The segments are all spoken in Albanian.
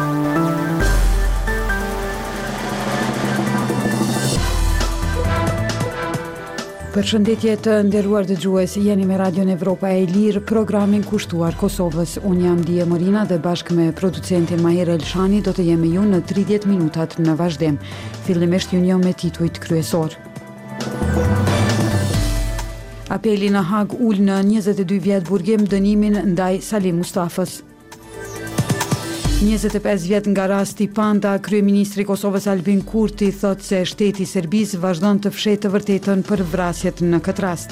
Përshëndetje të nderuar dëgjues, jeni me Radion Evropa e Lirë, programin kushtuar Kosovës. Unë jam Dije Morina dhe bashkë me producentin Maher Elshani do të jemi ju në 30 minutat në vazhdim. Fillimisht ju njeh me titujt kryesor. Apeli në Hag ul në 22 vjet burgim dënimin ndaj Salim Mustafës. 25 vjet nga rasti Panda, kryeministri i Kosovës Albin Kurti thot se shteti i Serbisë vazhdon të fshetë të vërtetën për vrasjet në këtë rast.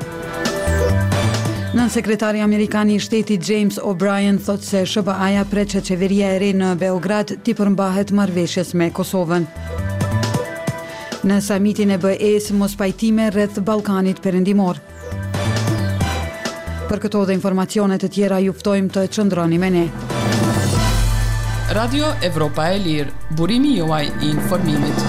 Nën-sekretari amerikan i shtetit James O'Brien thot se SBA-ja pret që qeveria e re në Beograd t'i përmbahet marrëveshjes me Kosovën. Në samitin e BE-s mos pajtime rreth Ballkanit Perëndimor. Për këto dhe informacione të tjera ju ftojmë të qëndroni me ne. Radio Evropa e Lirë, burimi juaj i informimit.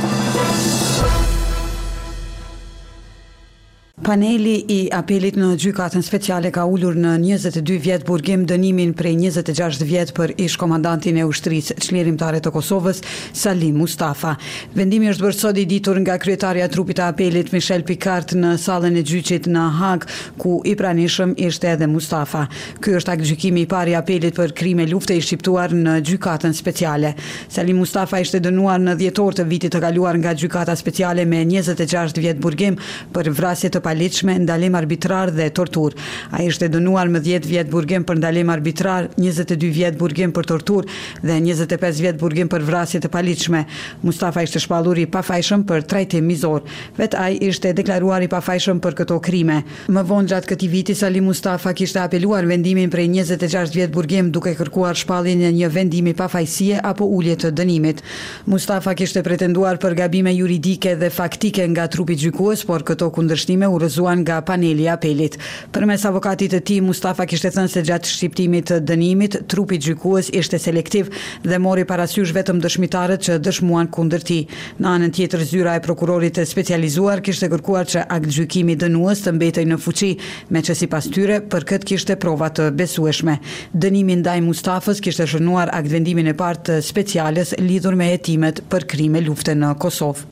Paneli i apelit në gjykatën speciale ka ulur në 22 vjet burgim dënimin prej 26 vjet për ish-komandantin e ushtrisë çlirimtare të Kosovës, Salim Mustafa. Vendimi është bërë sot i ditur nga kryetaria e trupit të apelit Michel Picard në sallën e gjyqit në Hag, ku i pranishëm ishte edhe Mustafa. Ky është aktgjykimi i parë i apelit për krime lufte i shqiptuar në gjykatën speciale. Salim Mustafa ishte dënuar në dhjetor të vitit të kaluar nga gjykata speciale me 26 vjet burgim për vrasje të paligjshme, ndalim arbitrar dhe tortur. Ai ishte dënuar me 10 vjet burgim për ndalim arbitrar, 22 vjet burgim për tortur dhe 25 vjet burgim për vrasje të paligjshme. Mustafa ishte shpallur i pafajshëm për trajtim mizor. Vet ai ishte deklaruar i pafajshëm për këto krime. Më vonë gjatë këtij viti Salim Mustafa kishte apeluar vendimin prej 26 vjet burgim duke kërkuar shpalljen e një vendimi pafajësie apo ulje të dënimit. Mustafa kishte pretenduar për gabime juridike dhe faktike nga trupi gjykues, por këto kundërshtime u rëzuan nga paneli i apelit. Përmes avokatit të tij, Mustafa kishte thënë se gjatë shqiptimit të dënimit, trupi gjykues ishte selektiv dhe mori parasysh vetëm dëshmitarët që dëshmuan kundër tij. Në anën tjetër, zyra e prokurorit të specializuar kishte kërkuar që aktgjykimi dënues të mbetej në fuqi, meqë sipas tyre për këtë kishte prova të besueshme. Dënimi ndaj Mustafës kishte shënuar aktvendimin e parë të speciales lidhur me hetimet për krime lufte në Kosovë.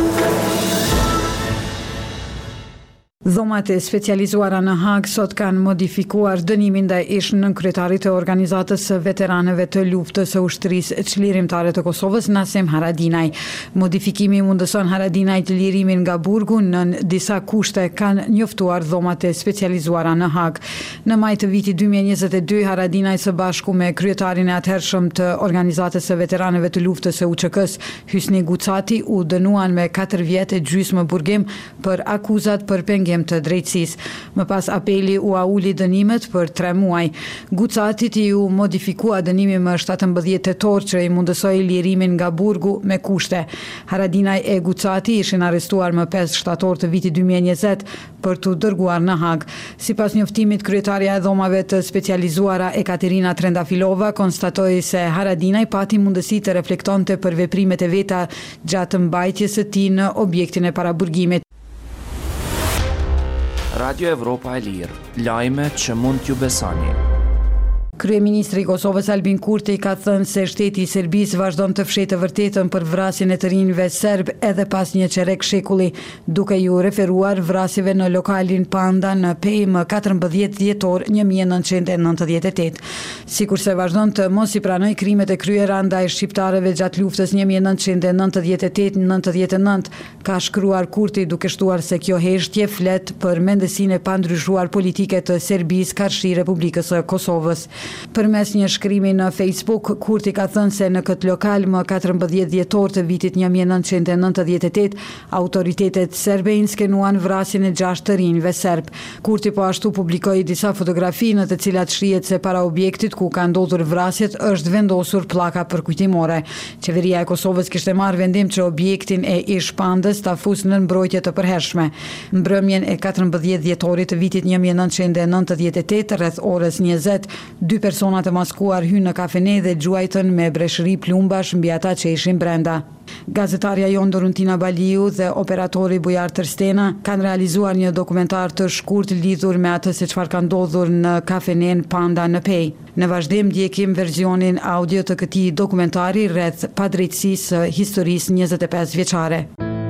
Dhomat e specializuara në Hag sot kanë modifikuar dënimin ndaj ish-nënkryetarit të organizatës së veteranëve të luftës së ushtrisë çlirimtare të Kosovës, Nasim Haradinaj. Modifikimi mundëson Haradinajt lirimin nga burgu nën disa kushte, kanë njoftuar dhomat e specializuara në Hag. Në maj të vitit 2022, Haradinaj së bashku me kryetarin e atëhershëm të organizatës së veteranëve të luftës së UÇK-s, Hysni Gucati, u dënuan me 4 vjet e gjysmë burgim për akuzat për pengim të drejtësisë. Më pas apeli u uli dënimet për 3 muaj. Gucatit i u modifikua dënimi më 17 tetor që i mundësoi lirimin nga burgu me kushte. Haradinaj e Gucati ishin arrestuar më 5 shtator të vitit 2020 për t'u dërguar në Hag. Sipas njoftimit, kryetaria e dhomave të specializuara Ekaterina Trendafilova konstatoi se Haradinaj pati mundësi të reflektonte për veprimet e veta gjatë mbajtjes së tij në objektin e paraburgimit. Radio Evropa e Lirë, lajme që mund t'ju besoni. Kryeministri i Kosovës Albin Kurti ka thënë se shteti i Serbisë vazhdon të fshetë të vërtetën për vrasjen e të rinjve serb edhe pas një çerek shekulli, duke ju referuar vrasjeve në lokalin Panda në PM 14 dhjetor 1998. Sikurse vazhdon të mos i pranoj krimet e kryera ndaj shqiptarëve gjatë luftës 1998-99, ka shkruar Kurti duke shtuar se kjo heshtje flet për mendësinë e pandryshuar politike të Serbisë karshi Republikës së Kosovës. Përmes një shkrimi në Facebook, Kurti ka thënë se në këtë lokal më 14 dhjetor të vitit 1998, autoritetet serbe inskenuan vrasjen e 6 të rinjve serb. Kurti po ashtu publikoi disa fotografi në të cilat shihet se para objektit ku ka ndodhur vrasjet është vendosur pllaka përkujtimore. Qeveria e Kosovës kishte marrë vendim që objektin e ish Pandës ta fusë në mbrojtje të përhershme. Mbrëmjen e 14 dhjetorit të vitit 1998, rreth orës 20, 2 dy persona të maskuar hynë në kafene dhe gjuajtën me breshëri plumbash mbi ata që ishin brenda. Gazetarja jon Doruntina Baliu dhe operatori Bujar Tërstena kanë realizuar një dokumentar të shkurt lidhur me atë se çfarë ka ndodhur në kafenen Panda në Pej. Në vazhdim ndjekim versionin audio të këtij dokumentari rreth padrejtësisë së historisë 25 vjeçare.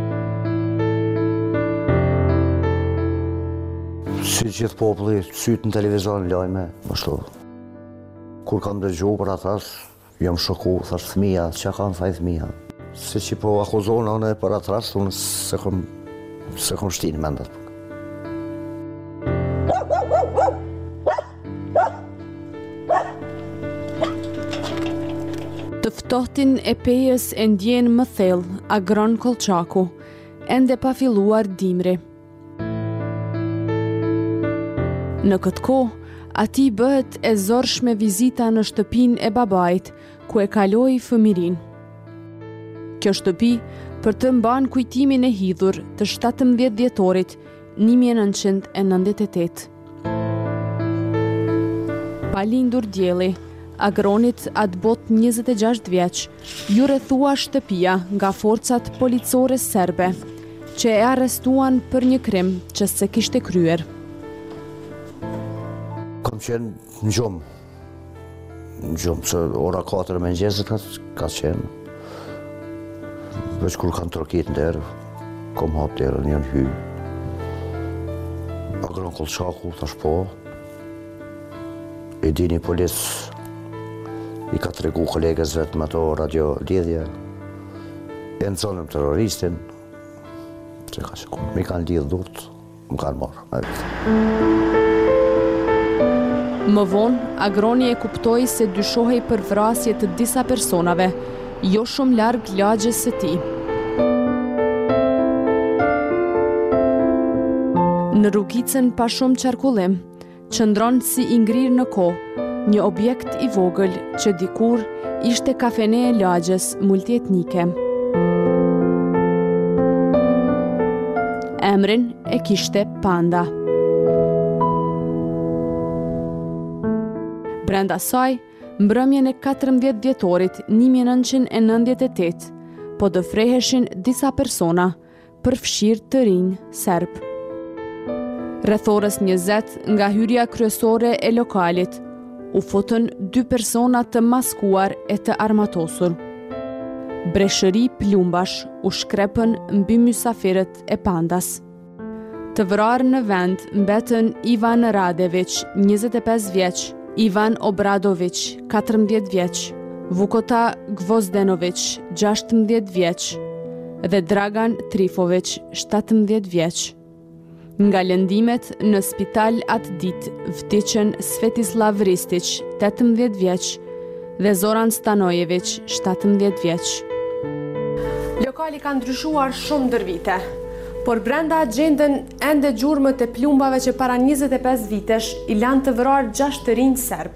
Si gjithë populli, sytë në televizion lajme, ashtu. Kur kam dëgju për atras, jam shoku, thash fëmija, që kanë thaj fëmija. Si që po akuzohën anë për atras, unë se kom shtinë mendat. Të ftohtin e Pejës e ndjen më thellë, Agron Kolçaku, ende pa filluar dimri. Në këtë kohë, ati bëhet e zorshme vizita në shtëpinë e babait, ku e kaloi fëmirinë. Kjo shtëpi për të mban kujtimin e hidhur të 17 dhjetorit 1998. Pa lindur djeli, Agronit atë bot 26 vjeç, ju rrethua shtëpia nga forcat policore serbe, që e arrestuan për një krim që se kishte kryer. Kam qenë në gjumë, se ora 4 mëngjesit ka qenë. Veç kur kanë trokit në derë, kom hap derën, janë hy. Agron Kolçaku, thash po. E dini polis, i ka tregu kolegës vetë me to radio lidhje. E në zonëm terroristin, që ka që mi kanë lidhë durt, më kanë marrë. Më vonë, Agroni e kuptoi se dyshohej për vrasje të disa personave, jo shumë larg lagjes së tij. Në rrugicën pa shumë qarkullim, qëndron si i ngrirë në kohë, një objekt i vogël që dikur ishte kafene e lagjes multietnike. Emrin e kishte Panda. Brenda saj, mbrëmjen e 14 dhjetorit 1998, po dëfreheshin disa persona, përfshirë të rinj serb. Rreth orës 20 nga hyrja kryesore e lokalit, u futën 2 persona të maskuar e të armatosur. Breshëri plumbash u shkrepën mbi mysafirët e Pandas. Të vrarë në vend mbetën Ivan Radević, 25 vjeç, Ivan Obradović, 14 vjeç, Vukota Gvozdenović, 16 vjeç, dhe Dragan Trifović, 17 vjeç. Nga lëndimet në spital atë ditë vdiqën Svetislav Ristić, 18 vjeç, dhe Zoran Stanojević, 17 vjeç. Lokali ka ndryshuar shumë ndër vite, por brenda gjenden ende gjurmët e plumbave që para 25 vitesh i lanë të vrarë 6 të rinj serb.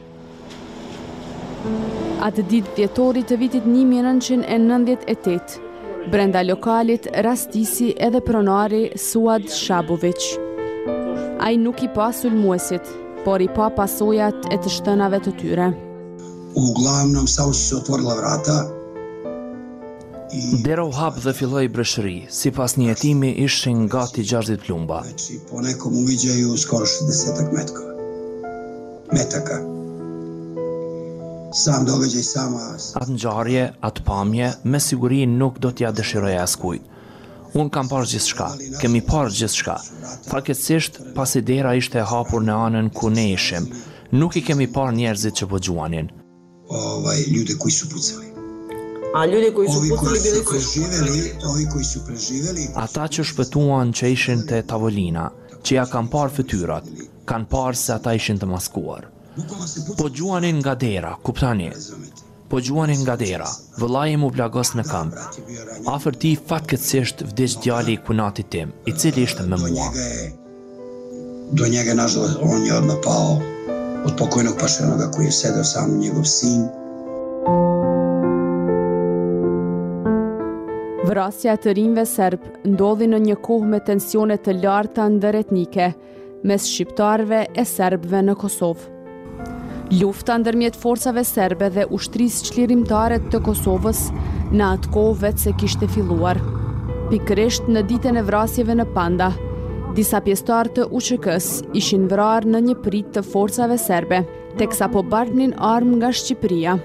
Atë ditë dhjetori të vitit 1998, brenda lokalit rastisi edhe pronari Suad Shabović. Ai nuk i pa sulmuesit, por i pa pasojat e të shtënave të tyre. Uglavnom samo su se otvorila vrata. Dera u hap dhe filloi breshëri, sipas një hetimi ishin gati 60 plumba. Znači, po nekom uviđaju skoro 60 metaka. Sam događaj sama... Atë ngjarje, atë pamje, me siguri nuk do t'ja dëshiroja askujt. Unë kam parë gjithçka, kemi parë gjithçka. Fatkeqësisht, pasi dera ishte e hapur në anën ku ne ishim, nuk i kemi parë njerëzit që po gjuanin. Ljude koji su pucali. A ljudi koji su pucali bili ovi koji su preživeli. Ata që shpëtuan që ishin te tavolina, që ja kanë parë fytyrat, kanë parë se ata ishin të maskuar. Po gjuanin nga dera, kuptani. Po gjuanin nga dera, vëllai mu plagos në këmbë. Afër tij fatkeqësisht vdiq djali i kunatit tim, i cili ishte me mua. Do njega, nažalost, on je odmah pao od pokojnog pašenoga koji je sedeo sa mnom, njegov sin. Vrasja të rinjve serb ndodhi në një kohë me tensione të larta ndëretnike mes shqiptarëve e serbëve në Kosovë. Lufta ndërmjet forcave serbe dhe ushtrisë çlirimtare të Kosovës në atë kohë vetë se kishte filluar. Pikërisht në ditën e vrasjeve në Panda, disa pjesëtarë të UÇK-s ishin vrarë në një prit të forcave serbe, teksa po bartnin armë nga Shqipëria.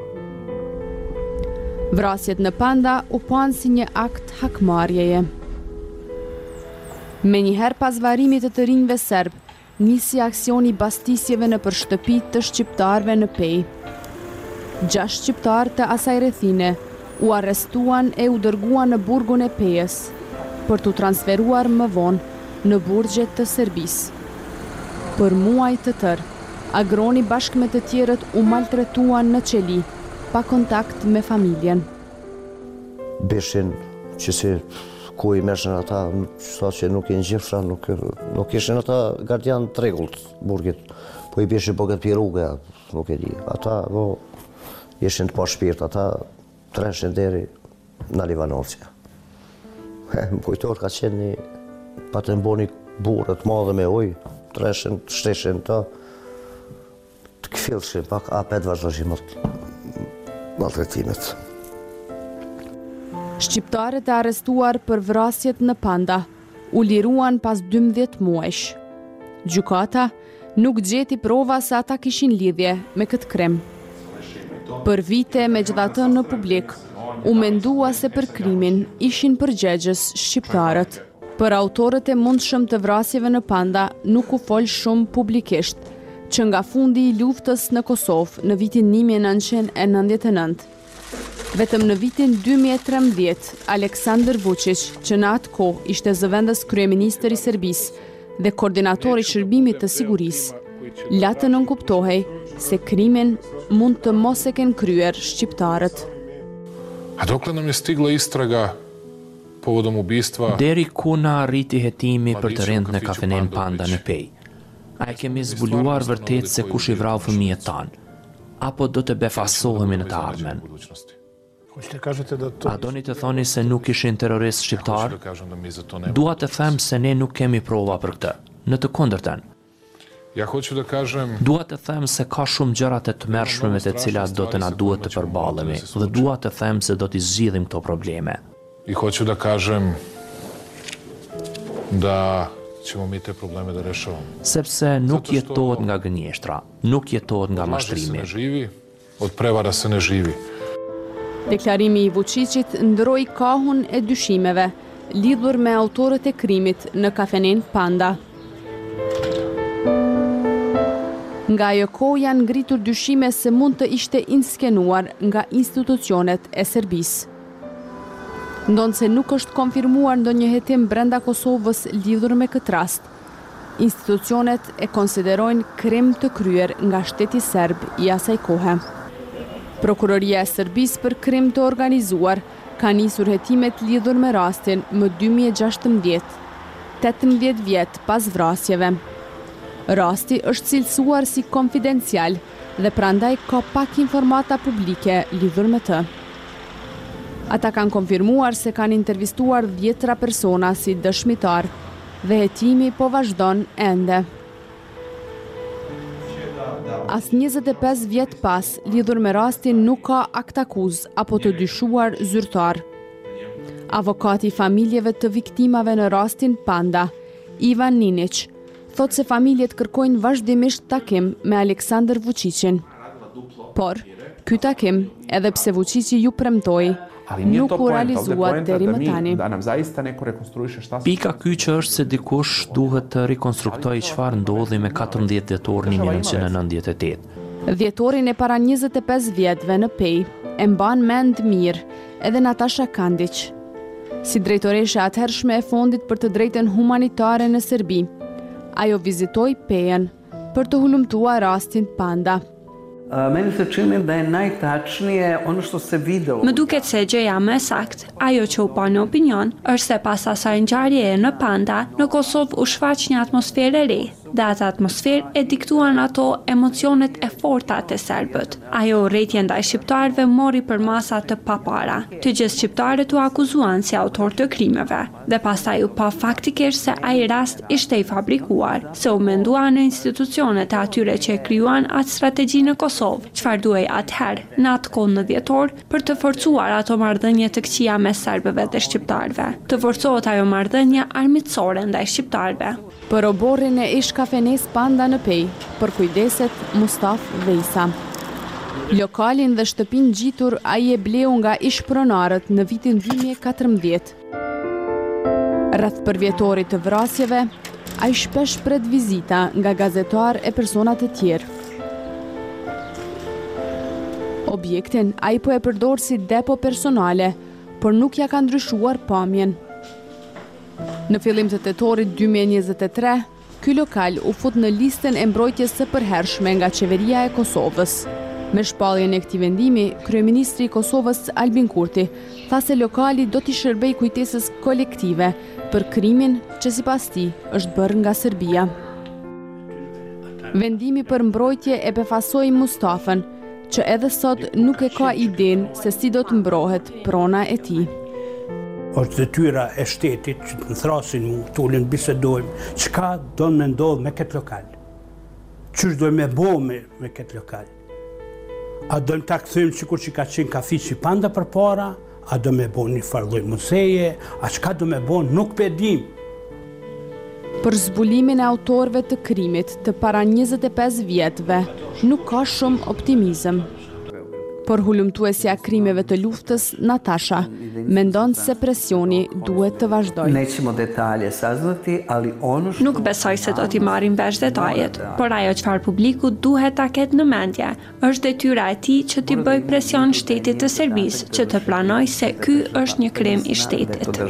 Vrasjet në Panda u panë si një akt hakmarrjeje. Menjëherë pas varimit të rinjve serb, nisi aksioni bastisjeve në për shtëpit të shqiptarëve në Pej. 6 shqiptarë të asaj rrethine u arrestuan e u dërguan në burgun e Pejës për t'u transferuar më vonë në burgjet të Serbisë. Për muaj të tërë, agroni bashkë me të tjerët u maltretuan në qeli, pa kontakt me familjen. Beshin që si ku i meshin ata, sa që nuk i ngjifra, nuk ishin ata gardian të rregullt burgit, po i beshin po këtë rrugë, nuk e di. Ata ishin të pa shpirt, ata treshin deri në Livanovce. Më kujtor ka qenë pa të mboni burë të madhe me ujë, treshin, shteshin të këfillshin, pak apet vazhdojshin maltretimet. Shqiptarët e arrestuar për vrasjet në Panda u liruan pas 12 muajsh. Gjykata nuk gjeti prova se ata kishin lidhje me këtë krem. Për vite megjithatë në publik, u mendua se për krimin ishin përgjegjës shqiptarët. Për autorët e mundshëm të vrasjeve në Panda nuk u fol shumë publikisht, që nga fundi i luftës në Kosovë në vitin 1999. Vetëm në vitin 2013, Aleksandar Vučić, që në atë kohë ishte zëvendës kryeministër i Serbisë dhe koordinator i shërbimit të sigurisë, la të nënkuptohej se krimin mund të mos e kenë kryer shqiptarët. A dokle nam je stigla istraga povodom ubistva? Deri ku na arriti hetimi për të rënë në kafenen Panda në Pej? A e kemi zbuluar vërtet se kush i vrau fëmijët tanë? Apo do të befasohemi në të ardhmen? A doni të thoni se nuk ishin terrorist shqiptar? Dua të them se ne nuk kemi prova për këtë. Në të kundërtën. Dua të them se ka shumë gjëra të tmerrshme me të cilat do të na duhet të përballemi dhe dua të them se do t'i zgjidhim këto probleme. I hoću da kažem da ćemo mi te probleme da rešavamo. Sepse nuk jetohet nga gënjeshtra, nuk jetohet nga mashtrimi. Od prevara se ne živi. Deklarimi i Vučićit ndroi kahun e dyshimeve lidhur me autorët e krimit në kafenen Panda. Nga ajo kohë janë ngritur dyshime se mund të ishte inskenuar nga institucionet e Serbisë. Ndonse nuk është konfirmuar ndonjë hetim brenda Kosovës lidhur me këtë rast, institucionet e konsiderojnë krim të kryer nga shteti serb i asaj kohe. Prokuroria e Serbisë për krim të organizuar ka nisur hetimet lidhur me rastin më 2016, 18 vjet pas vrasjeve. Rasti është cilësuar si konfidencial dhe prandaj ka pak informata publike lidhur me të. Ata kanë konfirmuar se kanë intervistuar 10 persona si dëshmitar dhe hetimi po vazhdon ende. As 25 vjet pas, lidhur me rastin nuk ka aktakuz apo të dyshuar zyrtar. Avokati i familjeve të viktimave në rastin Panda, Ivan Ninić, thot se familjet kërkojnë vazhdimisht takim me Aleksandar Vučićin. Por, ky takim, edhe pse Vučići ju premtoi, nuk u realizuat deri më tani. Pika ky që është se dikush duhet të rikonstruktoj çfarë ndodhi me 14 dhjetor 1998. Dhjetorin e para 25 vjetëve në Pej e mban mend mirë edhe Natasha Kandić. Si drejtoreshe atëhershme e Fondit për të drejtën humanitare në Serbi, ajo vizitoi Pejën për të hulumtuar rastin Panda. Meni se čini da je najtačnije ono što se videlo. Më duket se gjëja më sakt, ajo që u pa në opinion, është se pas asaj ngjarjeje në Panda, në Kosovë u shfaq një atmosferë e re. dhe atë atmosferë e diktuan ato emocionet e forta të serbët. Ajo urrëtie ndaj shqiptarëve mori për masa të papara. Të gjithë shqiptarët u akuzuan si autor të krimeve dhe pastaj u pa faktikisht se ai rast ishte i fabrikuar, se u mendua në institucionet e atyre që e krijuan atë strategji në Kosovë, çfarë duhej atëherë në atë kohë në dhjetor për të forcuar ato marrëdhënie të këqija mes serbëve dhe shqiptarëve. Të forcohet ajo marrëdhënie armiqësore ndaj shqiptarëve. Për oborrin e ish kafenes Panda në Pej, për kujdeset Mustafa Vejsa. Lokalin dhe shtëpin gjitur ai e bleu nga ish pronarët në vitin 2014. Rreth përvjetorit të vrasjeve, ai shpesh pret vizita nga gazetar e persona të tjerë. Objektin ai po e përdor si depo personale, por nuk ja ka ndryshuar pamjen. Në fillim të tetorit 2023, ky lokal u fut në listën e mbrojtjes së përhershme nga qeveria e Kosovës. Me shpalljen e këtij vendimi, kryeministri i Kosovës Albin Kurti tha se lokali do t'i shërbejë kujtesës kolektive për krimin që sipas tij është bërë nga Serbia. Vendimi për mbrojtje e befasoi Mustafën, që edhe sot nuk e ka idenë se si do të mbrohet prona e tij. Është detyra e shtetit që të thrasin mu, të ulin bisedojmë, çka do me ndodhë me këtë lokal? Qysh do me bo me këtë lokal? A do me ta këthym sikur që ka qenë kafiqi Panda për para, a do me bo një farloj muzeje, a çka do me bo nuk pedim. Për zbulimin e autorëve të krimit të para 25 vjetëve, nuk ka shumë optimizëm. Por hulumtuesja krimeve të luftës, Natasha, mendon se presioni duhet të vazhdojë. Nećemo detalje saznati, ali ono što... Nuk besoj se do t'i marrin vesh detajet, por ajo çfarë publiku duhet ta ketë në mendje, është detyra e tij që t'i bëjë presion shtetit të Serbisë që të pranojë se ky është një krim i shtetit.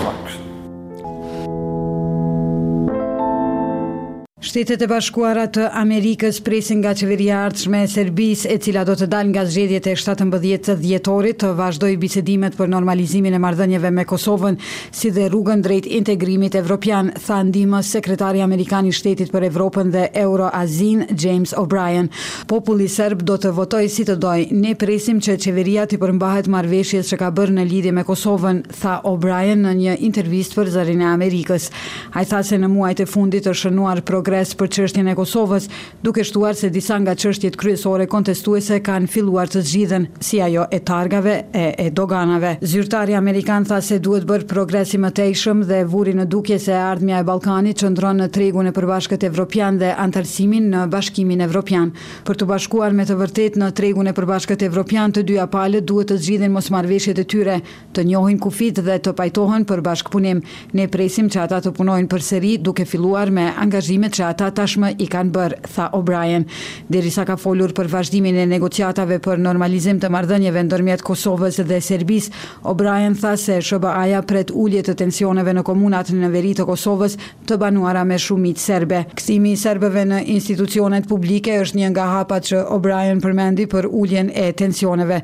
Shtetet e Bashkuara të Amerikës presin nga qeveria e ardhshme e Serbisë, e cila do të dalë nga zgjedhjet e 17 dhjetorit, të vazhdojë bisedimet për normalizimin e marrëdhënieve me Kosovën, si dhe rrugën drejt integrimit evropian, tha ndihmës sekretari amerikan i Shtetit për Evropën dhe Euroazin, James O'Brien. Populli serb do të votojë si të dojë. Ne presim që qeveria të përmbahet marrëveshjes që ka bërë në lidhje me Kosovën, tha O'Brien në një intervistë për Zërin e Amerikës. Ai tha se në muajt e fundit është shënuar progres për çështjen e Kosovës, duke shtuar se disa nga çështjet kryesore kontestuese kanë filluar të zgjidhen, si ajo e targave e doganave. Zyrtari amerikan tha se duhet bërë progres i mëtejshëm dhe vuri në dukje se ardhmja e Ballkanit qëndron në tregun e përbashkët evropian dhe antarësimin në Bashkimin Evropian. Për të bashkuar me të vërtet në tregun e përbashkët evropian, të dyja palët duhet të zgjidhin mosmarrëveshjet e tyre, të njohin kufit dhe të pajtohen për bashkëpunim. Ne presim që ata të punojnë përsëri, duke filluar me angazhimet që ata tashmë i kanë bërë, tha O'Brien. Derisa ka folur për vazhdimin e negociatave për normalizim të marrëdhënieve ndërmjet Kosovës dhe Serbisë, O'Brien tha se SBA-ja pret ulje të tensioneve në komunat në veri të Kosovës të banuara me shumicë serbe. Kthimi i serbëve në institucionet publike është një nga hapat që O'Brien përmendi për uljen e tensioneve.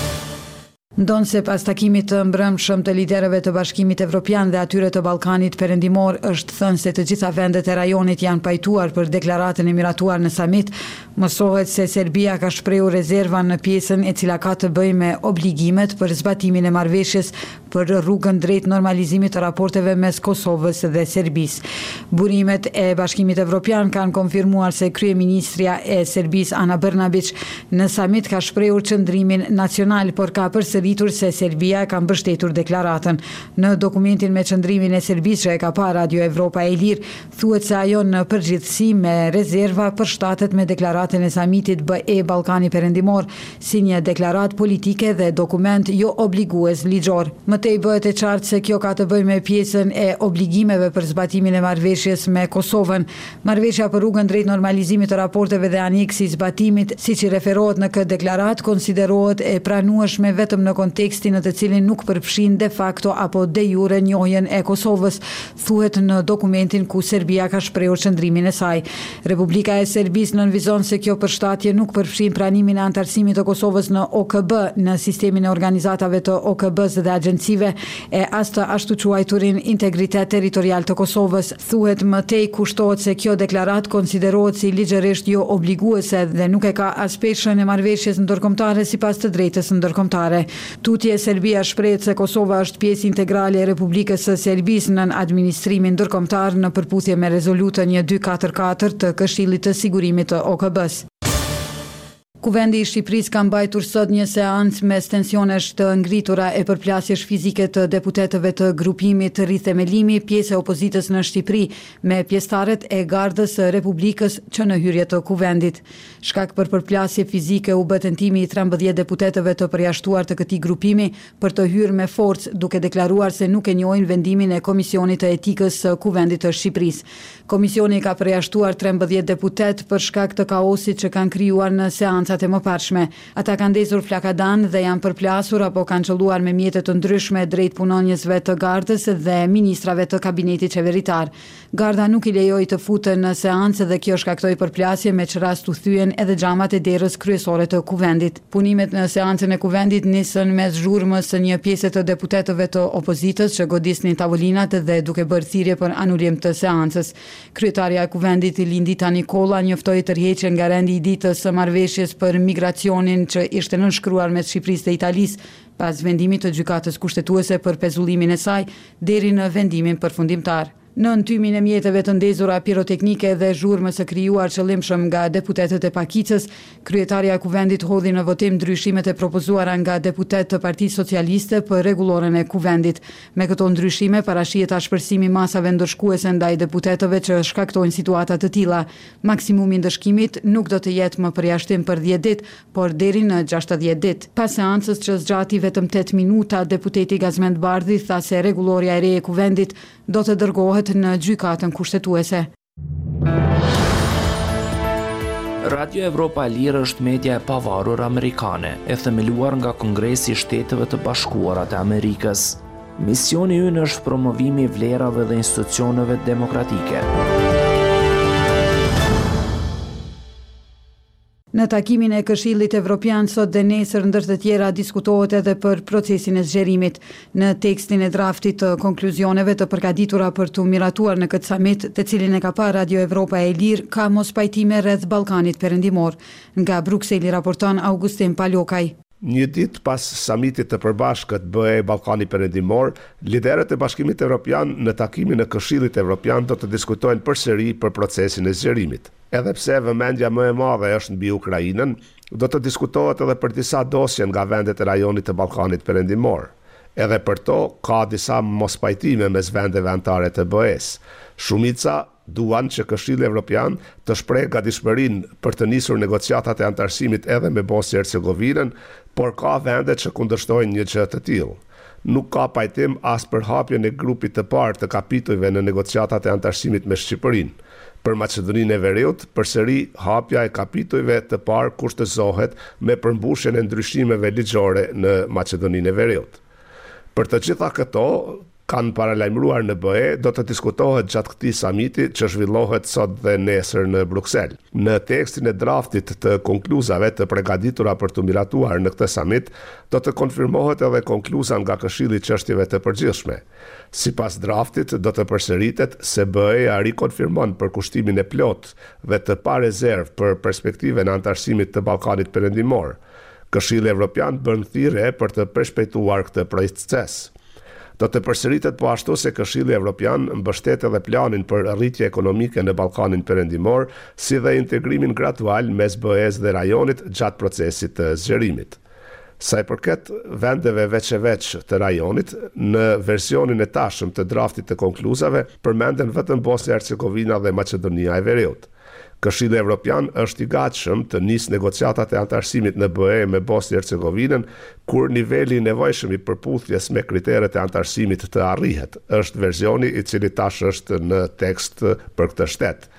Ndonë se pas takimit të mbrëmshëm të liderëve të Bashkimit Evropian dhe atyre të Ballkanit Perëndimor, është thënë se të gjitha vendet e rajonit janë pajtuar për deklaratën e miratuar në samit, mësohet se Serbia ka shprehur rezerva në pjesën e cila ka të bëjë me obligimet për zbatimin e marrëveshjes për rrugën drejt normalizimit të raporteve mes Kosovës dhe Serbisë. Burimet e Bashkimit Evropian kanë konfirmuar se kryeministria e Serbisë Ana Brnabić në samit ka shprehur qëndrimin nacional, por ka përsëritur se Serbia ka mbështetur deklaratën. Në dokumentin me qëndrimin e Serbisë që e ka pa Radio Evropa e Lirë, thuhet se ajo në përgjithësi me rezerva përshtatet me deklaratën e samitit BE Ballkani Perëndimor si një deklaratë politike dhe dokument jo obligues ligjor. Mëtej bëhet e qartë se kjo ka të bëjë me pjesën e obligimeve për zbatimin e marrëveshjes me Kosovën. Marrëveshja për rrugën drejt normalizimit të raporteve dhe aneksi i zbatimit, siç i referohet në këtë deklaratë, konsiderohet e pranueshme vetëm në në kontekstin në të cilin nuk përfshin de facto apo de jure njohjen e Kosovës, thuhet në dokumentin ku Serbia ka shprehur qëndrimin e saj. Republika e Serbisë nënvizon se kjo përshtatje nuk përfshin pranimin e antarësimit të Kosovës në OKB, në sistemin e organizatave të OKB-s dhe agjencive, e as të ashtu quajturin integritet territorial të Kosovës. Thuhet më tej kushtohet se kjo deklarat konsiderohet si ligjërisht jo obliguese dhe nuk e ka as peshën e marrëveshjes ndërkombëtare sipas të drejtës ndërkombëtare. Tutje Serbia shprehet se Kosova është pjesë integrale e Republikës së Serbisë në administrimin ndërkombëtar në përputhje me rezolutën 1244 të Këshillit të Sigurimit të OKB-s. Kuvendi i Shqipërisë ka mbajtur sot një seancë mes tensionesh të ngritura e përplasjesh fizike të deputetëve të grupimit Rithemelimi, pjesë e opozitës në Shqipëri, me pjesëtarët e Gardës së Republikës që në hyrje të kuvendit. Shkak për përplasje fizike u bë tentimi i 13 deputetëve të përjashtuar të këtij grupimi për të hyrë me forcë, duke deklaruar se nuk e njohin vendimin e Komisionit të Etikës së Kuvendit të Shqipërisë. Komisioni ka përjashtuar 13 deputet për shkak të kaosit që kanë krijuar në seancë e mëparshme. Ata kanë ndezur flakadan dhe janë përplasur apo kanë qelluar me mjete të ndryshme drejt punonjësve të Gardës dhe ministrave të kabinetit qeveritar. Garda nuk i lejoi të futen në seancë dhe kjo shkaktoi përplasje, me që rast u thyen edhe xhamat e derës kryesore të kuvendit. Punimet në seancën e kuvendit nisën mes zhurmës së një pjese të deputetëve të opozitës që godisnin tavolinat dhe duke bërë thirrje për anulim të seancës. Kryetaria e kuvendit Lindita Nikola njoftoi tërheqjen nga rendi i ditës së marrëveshjes për migracionin që ishte nënshkruar mes Shqipërisë dhe Italisë pas vendimit të gjykatës kushtetuese për pezullimin e saj deri në vendimin përfundimtar. Në ntymin e mjeteve të ndezura piroteknike dhe zhurmës së krijuar qëllimshëm nga deputetët e Pakicës, kryetaria e kuvendit hodhi në votim ndryshimet e propozuara nga deputet të Partisë Socialiste për rregulloren e kuvendit. Me këto ndryshime parashihet ashpërsimi masave ndëshkuese ndaj deputetëve që shkaktojnë situata të tilla. Maksimumi i ndëshkimit nuk do të jetë më përjashtim për 10 ditë, por deri në 60 ditë. Pas seancës që zgjati vetëm 8 minuta, deputeti Gazmend Bardhi tha se rregulloria e re e kuvendit do të dërgohet në gjykatën kushtetuese. Radio Evropa e Lirë është media e pavarur amerikane, e themeluar nga Kongresi i Shteteve të Bashkuara të Amerikës. Misioni ynë është promovimi i vlerave dhe institucioneve demokratike. Në takimin e Këshillit Evropian sot dhe nesër ndër të tjera diskutohet edhe për procesin e zgjerimit. Në tekstin e draftit të konkluzioneve të përgatitura për të miratuar në këtë summit, të cilin e ka parë Radio Evropa e Lirë, ka mos pajtime rreth Ballkanit Perëndimor. Nga Brukseli raporton Augustin Palokaj. Një ditë pas samitit të përbashkët BE Ballkani Perëndimor, liderët e Bashkimit Evropian në takimin e Këshillit Evropian do të diskutojnë përsëri për procesin e zgjerimit. Edhe pse vëmendja më e madhe është mbi Ukrainën, do të diskutohet edhe për disa dosje nga vendet e rajonit të Ballkanit Perëndimor. Edhe për to ka disa mospajtime mes vendeve anëtare të BE-s. Shumica duan që Këshilli Evropian të shprehë gatishmërinë për të nisur negociatat e antarësimit edhe me Bosnjë-Hercegovinën, por ka vende që kundërshtojnë një gjë të tillë. Nuk ka pajtim as për hapjen e grupit të parë të kapitujve në negociatat e antarësimit me Shqipërinë. Për Maqedoninë e Veriut, përsëri hapja e kapitujve të parë kushtëzohet me përmbushjen e ndryshimeve ligjore në Maqedoninë e Veriut. Për të gjitha këto, kanë paralajmëruar në BE, do të diskutohet gjatë këtij samiti që zhvillohet sot dhe nesër në Bruksel. Në tekstin e draftit të konkluzave të përgatitura për të miratuar në këtë samit, do të konfirmohet edhe konkluza nga Këshilli i Çështjeve të Përgjithshme. Sipas draftit, do të përsëritet se BE-ja rikonfirmon përkushtimin e plotë dhe të pa rezervë për perspektiven e antarësimit të Ballkanit Perëndimor. Këshilli Evropian bën thirrje për të përshpejtuar këtë proces. Do të përsëritet po ashtu se Këshilli Evropian mbështet edhe planin për rritje ekonomike në Ballkanin Perëndimor, si dhe integrimin gradual mes BE-s dhe rajonit gjatë procesit të zgjerimit. Sa i përket vendeve veç e veç të rajonit, në versionin e tashëm të draftit të konkluzave përmenden vetëm Bosnja-Hercegovina dhe Maqedonia e Veriut. Këshilli Evropian është i gatshëm të nisë negociatat e antarësimit në BE me Bosnjë-Hercegovinën kur niveli i nevojshëm i përputhjes me kriteret e antarësimit të arrihet. Është versioni i cili tash është në tekst për këtë shtet.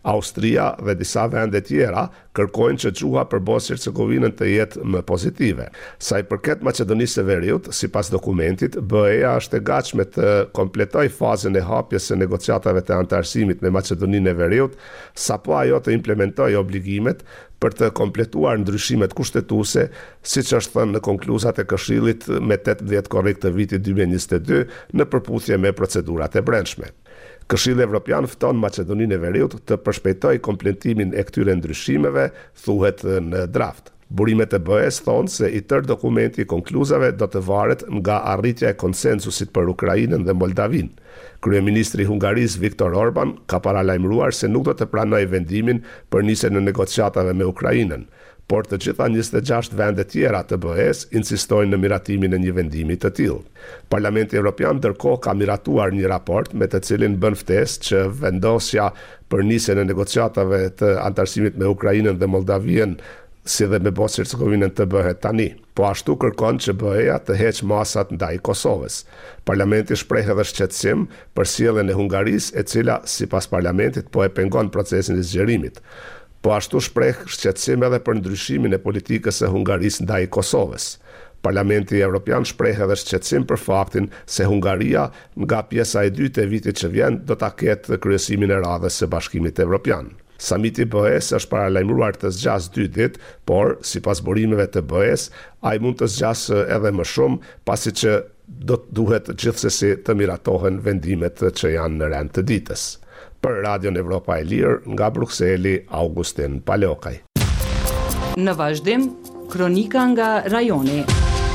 Austria dhe disa vende tjera kërkojnë që gjuha për Bosnjë-Hercegovinën të jetë më pozitive. Sa i përket Maqedonisë së Veriut, sipas dokumentit, BE-ja është e gatshme të kompletojë fazën e hapjes së negociatave të anëtarësimit me Maqedoninë e Veriut, sapo ajo të implementojë obligimet për të kompletuar ndryshimet kushtetuese, siç është thënë në konkluzat e Këshillit me 18 korrik të vitit 2022 në përputhje me procedurat e brendshme. Këshilli Evropian fton Maqedoninë e Veriut të përshpejtojë kompletimin e këtyre ndryshimeve, thuhet në draft. Burimet e BE-s thonë se i tërë dokumenti i konkluzave do të varet nga arritja e konsensusit për Ukrainën dhe Moldavinë. Kryeministri i Hungarisë Viktor Orban ka paralajmëruar se nuk do të pranojë vendimin për nisjen e negociatave me Ukrainën, por të gjitha 26 vende tjera të BE-s insistojnë në miratimin e një vendimi të tillë. Parlamenti Evropian ndërkohë ka miratuar një raport me të cilin bën ftesë që vendosja për nisjen e negociatave të anëtarësimit me Ukrainën dhe Moldavinë si dhe me Bosnjë-Hercegovinën të bëhet tani. Po ashtu kërkon që BE-ja të heqë masat ndaj Kosovës. Parlamenti shpreh edhe shqetësim për sjelljen e Hungarisë, e cila sipas parlamentit po e pengon procesin e zgjerimit. Po ashtu shpreh shqetësim edhe për ndryshimin e politikës së Hungarisë ndaj Kosovës. Parlamenti Evropian shpreh edhe shqetësim për faktin se Hungaria nga pjesa e dytë e vitit që vjen do ta ketë kryesimin e radhës së Bashkimit Evropian. Samiti BE-s është paralajmëruar të zgjas 2 ditë, por sipas burimeve të BE-s, ai mund të zgjasë edhe më shumë, pasi që duhet gjithsesi të miratohen vendimet që janë në rend të ditës. Për Radion Evropa e Lirë, nga Brukseli, Augustin Palokaj. Në vazhdim, kronika nga rajoni.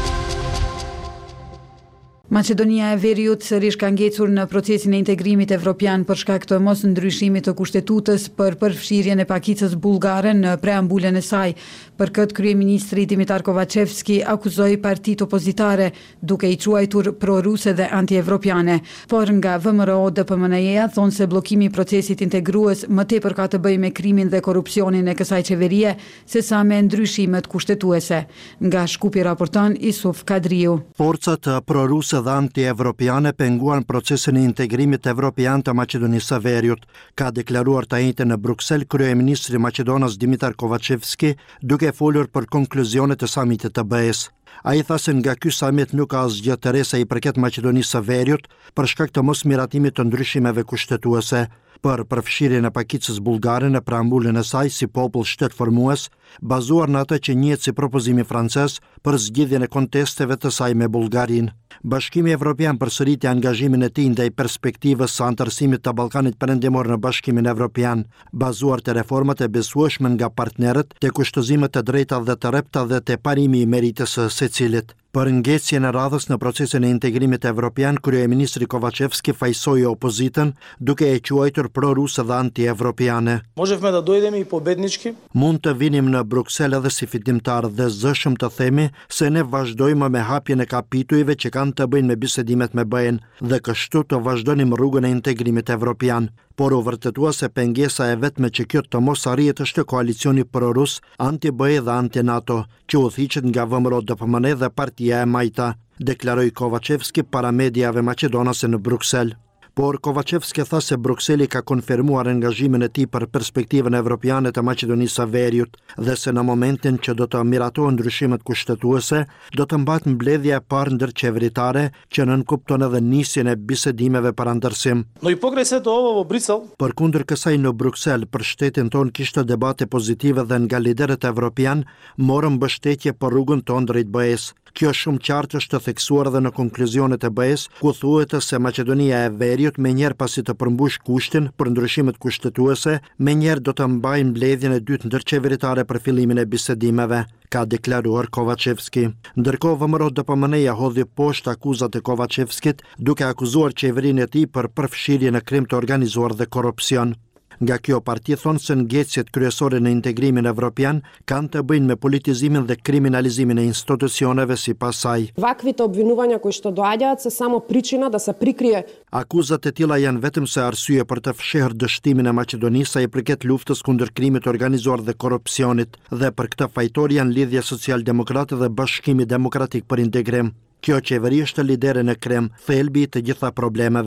Maqedonia e Veriut sërish ka ngecur në procesin e integrimit evropian për shkak të mos ndryshimit të kushtetutës për përfshirjen e pakicës bullgare në preambulën e saj. Për këtë kryeministri Dimitar Kovacevski akuzoi partitë opozitare duke i quajtur pro-ruse dhe anti-evropiane. Por nga VMRO-DPMNE-ja thonë se bllokimi i procesit integrues më tepër ka të bëjë me krimin dhe korrupsionin e kësaj qeverie sesa me ndryshimet kushtetuese. Nga Shkupi raporton Isuf Kadriu. Forcat pro-ruse dhe anti-evropiane penguan procesin e integrimit evropian të Maqedonisë së Veriut, ka deklaruar të njëjtën në Bruksel kryeministri maqedonas Dimitar Kovacevski, duke folur për konkluzionet e samitit të BE-s. Ai tha se nga ky samit nuk ka asgjë të re sa i përket Maqedonisë së Veriut për shkak të mos miratimit të ndryshimeve kushtetuese. Për përfshirjen e pakicës bullgare në preambulën e saj si popull shtet formues, bazuar në atë që njihet si propozimi francez për zgjidhjen e kontesteve të saj me Bullgarinë. Bashkimi Evropian përsëriti angazhimin e tij ndaj perspektivës së anëtarësimit të Ballkanit Perëndimor në Bashkimin Evropian, bazuar te reformat e besueshme nga partnerët, te kushtëzimet e drejta dhe të repta dhe te parimi i meritës së secilit. Për ngecjen e radhës në procesin e integrimit evropian, kryeministri Kovacevski fajsoi opozitën duke e quajtur pro-ruse dhe anti-evropiane. Можевме да дојдеме и победнички. Mund të vinim në Bruksel edhe si fitimtar dhe zëshëm të themi se ne vazhdojmë me hapjen e kapitujve që kanë të bëjnë me bisedimet me BE-n dhe kështu të vazhdonim rrugën e integrimit evropian. Por u vërtetua se pengesa e vetme që kjo të mos arrihet është koalicioni pro-rus, anti-BE dhe anti-NATO, që udhëhiqet nga VMRO-DPMNE dhe Partia e Majta, deklaroi Kovacevski para mediave maqedonase në Bruksel. Por Kovacevski tha se Brukseli ka konfirmuar angazhimin e tij për perspektivën evropiane të Maqedonisë së Veriut dhe se në momentin që do të miratohen ndryshimet kushtetuese, do të mbahet mbledhja e parë ndërqeveritare që nënkupton edhe nisjen e bisedimeve për anëtarësim. Но и покрај сето ово во Брисел, Përkundër kësaj në Bruksel, për shtetin ton kishte debate pozitive dhe nga liderët evropian morën mbështetje për rrugën tonë drejt BE-s. Kjo shumë qartë është të theksuar edhe në konkluzionet e BE-s, ku thuhet se Maqedonia e Veriut menjëherë pasi të përmbush kushtin për ndryshimet kushtetuese, menjëherë do të mbajë mbledhjen e dytë ndërqeveritare për fillimin e bisedimeve, ka deklaruar Kovacevski. Ndërkohë VMRO-DPMNE-ja hodhi poshtë akuzat e Kovacevskit, duke akuzuar qeverinë e tij për përfshirje në krim të organizuar dhe korrupsion. Nga kjo parti thonë se ngecjet kryesore në integrimin evropian kanë të bëjnë me politizimin dhe kriminalizimin e institucioneve sipas saj. Ваквите обвинувања кои што доаѓаат се само причина да се прикрие. Akuzat e tilla janë vetëm se arsye për të fshehur dështimin e Maqedonisë sa i përket luftës kundër krimit të organizuar dhe korrupsionit, dhe për këtë fajtor janë Lidhja Social-Demokrate dhe Bashkimi Demokratik për Integrim. Kjo qeveri është lidere në krem, thelbi të gjitha problemeve.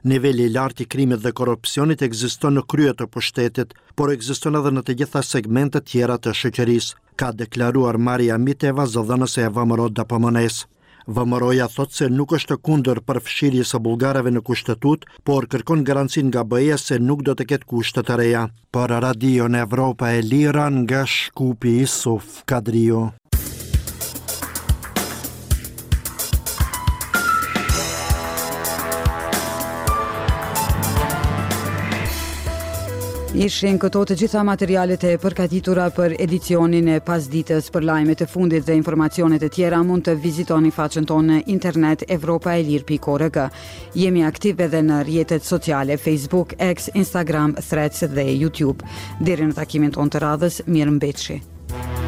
Niveli I lartë I krimit dhe korrupsionit ekziston në krye të pushtetit, por ekziston edhe në të gjitha segmentet tjera të shoqërisë, ka deklaruar Maria Miteva, zëdhënëse e VMRO DPMNE-s. VMRO-ja thot se nuk është kundër përfshirjes së bullgarëve në kushtetut, por kërkon garancin nga BE-ja se nuk do të ketë kushte të reja. Për Radio në Evropa e Lira nga Shkupi Isuf Kadrio. Ishin këto të gjitha materialet e përgatitura për edicionin e pasditës. Për lajmet e fundit dhe informacionet e tjera mund të vizitoni faqen tonë në internet evropaelir.org. Jemi aktiv edhe në rrjetet sociale Facebook, X, Instagram, Threads dhe YouTube. Deri në takimin tonë të radhës, mirëmbëjtje.